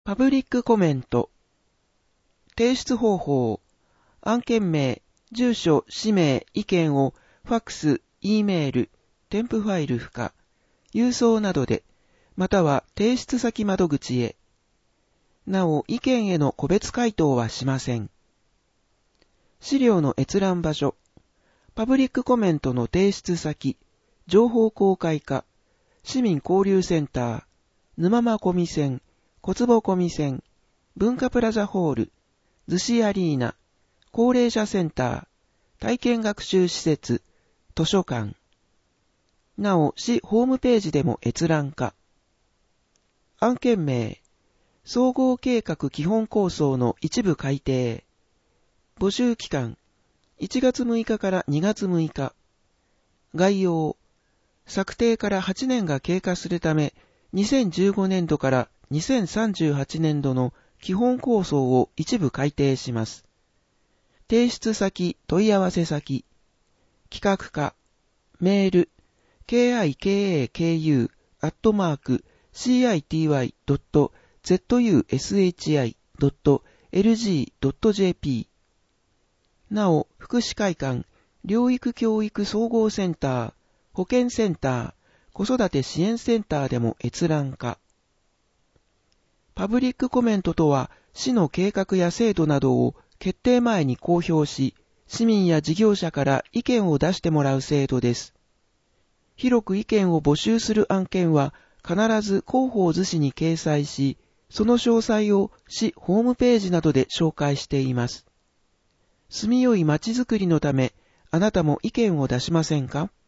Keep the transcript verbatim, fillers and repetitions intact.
パブリックコメント。提出方法。案件名、住所、氏名、意見をファックス、Eメール、添付ファイル付加、郵送などで、または提出先窓口へ。なお、意見への個別回答はしません。資料の閲覧場所。パブリックコメントの提出先、情報公開課、市民交流センター、沼間コミセン、小坪コミセン、文化プラザホール、逗子アリーナ、高齢者センター、体験学習施設、図書館。なお、市ホームページでも閲覧可。案件名、総合計画基本構想の一部改定。募集期間、いちがつむいかからにがつむいか。概要、策定からはちねんが経過するため、にせんじゅうごねんどからにせんさんじゅうはちねんどの基本構想を一部改定します。提出先、問い合わせ先、企画課、メール、キャイケーエーケーユー アットマーク シーアイティーワイ ドット ゼットユーエスエイチアイ ドット エルジー ドット ジェーピー。なお、福祉会館、療育教育総合センター、保健センター、子育て支援センターでも閲覧可。パブリックコメントとは、市の計画や制度などを決定前に公表し、市民や事業者から意見を出してもらう制度です。広く意見を募集する案件は、必ず広報図紙に掲載し、その詳細を市ホームページなどで紹介しています。住みよい街づくりのため、あなたも意見を出しませんか？